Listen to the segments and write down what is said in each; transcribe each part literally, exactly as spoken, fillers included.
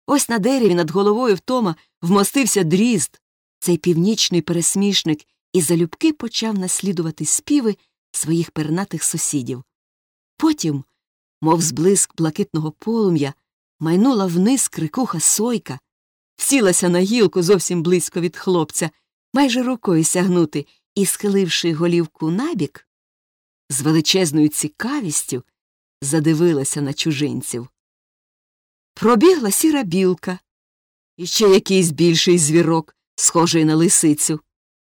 Ось на дереві над головою втома вмостився дрізд, цей північний пересмішник, і залюбки почав наслідувати співи своїх пернатих сусідів. Потім, мов зблиск блакитного полум'я, майнула вниз крикуха сойка, сілася на гілку зовсім близько від хлопця, майже рукою сягнути, і, схиливши голівку набік, з величезною цікавістю задивилася на чужинців. Пробігла сіра білка, і ще якийсь більший звірок, схожий на лисицю.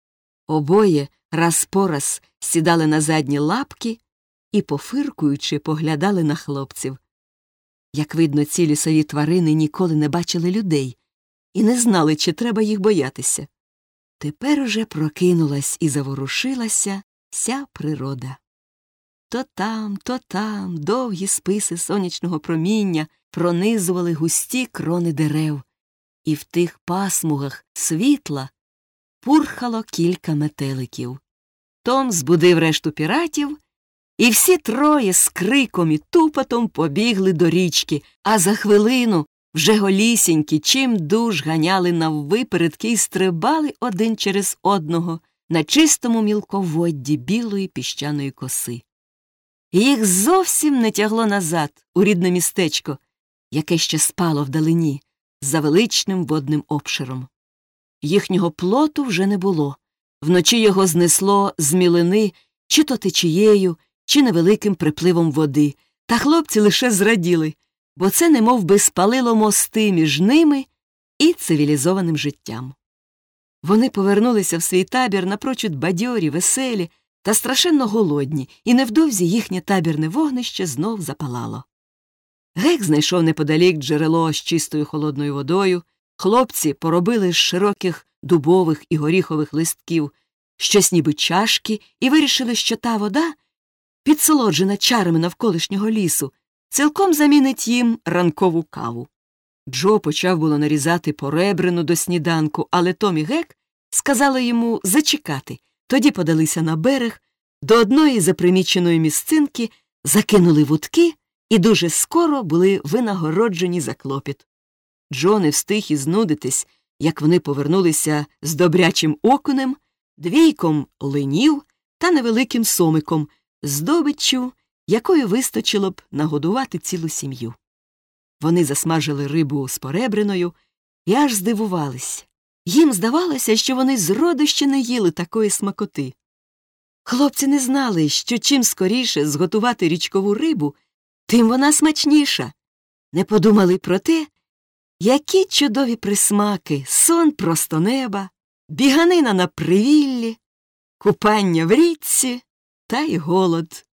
Обоє раз по раз сідали на задні лапки і, пофиркуючи, поглядали на хлопців. Як видно, ці лісові тварини ніколи не бачили людей і не знали, чи треба їх боятися. Тепер уже прокинулась і заворушилася вся природа. То там, то там довгі списи сонячного проміння пронизували густі крони дерев, і в тих пасмугах світла пурхало кілька метеликів. Том збудив решту піратів, і всі троє з криком і тупотом побігли до річки, а за хвилину вже голісінькі чимдуж ганяли наввипередки і стрибали один через одного на чистому мілководді білої піщаної коси. Їх зовсім не тягло назад, у рідне містечко, яке ще спало вдалині, за величним водним обширом. Їхнього плоту вже не було. Вночі його знесло з мілини чи то течією, чи невеликим припливом води, та хлопці лише зраділи, бо це немов би спалило мости між ними і цивілізованим життям. Вони повернулися в свій табір напрочуд бадьорі, веселі та страшенно голодні, і невдовзі їхнє табірне вогнище знов запалало. Гек знайшов неподалік джерело з чистою холодною водою. Хлопці поробили з широких дубових і горіхових листків щось ніби чашки і вирішили, що та вода, підсолоджена чарами навколишнього лісу, цілком замінить їм ранкову каву. Джо почав було нарізати поребрину до сніданку, але Том і Гек сказали йому зачекати. Тоді подалися на берег, до одної заприміченої місцинки закинули вудки і дуже скоро були винагороджені за клопіт. Джо не встиг і знудитись, як вони повернулися з добрячим окунем, двійком линів та невеликим сомиком, здобиччю, якою вистачило б нагодувати цілу сім'ю. Вони засмажили рибу з поребриною і аж здивувались. Їм здавалося, що вони зроду ще не їли такої смакоти. Хлопці не знали, що чим скоріше зготувати річкову рибу, тим вона смачніша. Не подумали про те, які чудові присмаки, сон просто неба, біганина на привіллі, купання в річці та й голод.